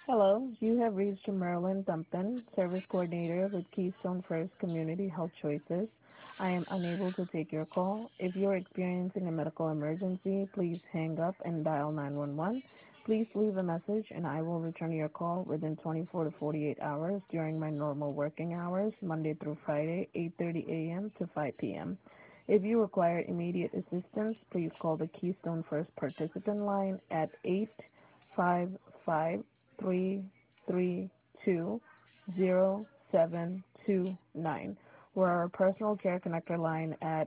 Hello, you have reached Marilyn Thumpton, Service Coordinator with Keystone First Community Health Choices. I am unable to take your call. If you are experiencing a medical emergency, please hang up and dial 911. Please leave a message and I will return your call within 24 to 48 hours during my normal working hours, Monday through Friday, 8:30 a.m. to 5 p.m. If you require immediate assistance, please call the Keystone First participant line at 855-332-0729 or our personal care connector line at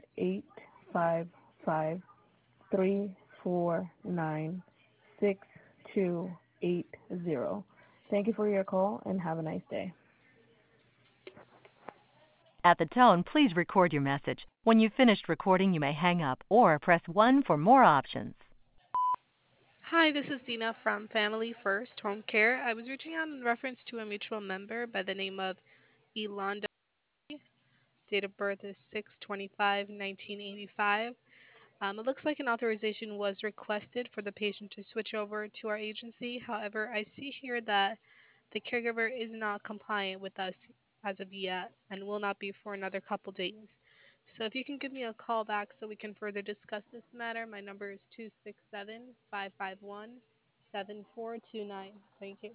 855-349-6280. Thank you for your call and have a nice day. At the tone, please record your message. When you've finished recording, you may hang up or press 1 for more options. Hi, this is Dina from Family First Home Care. I was reaching out in reference to a mutual member by the name of Elonda. Date of birth is 6/25/1985. It looks like an authorization was requested for the patient to switch over to our agency. However, I see here that the caregiver is not compliant with us as of yet and will not be for another couple days. So if you can give me a call back so we can further discuss this matter, my number is 267-551-7429. Thank you.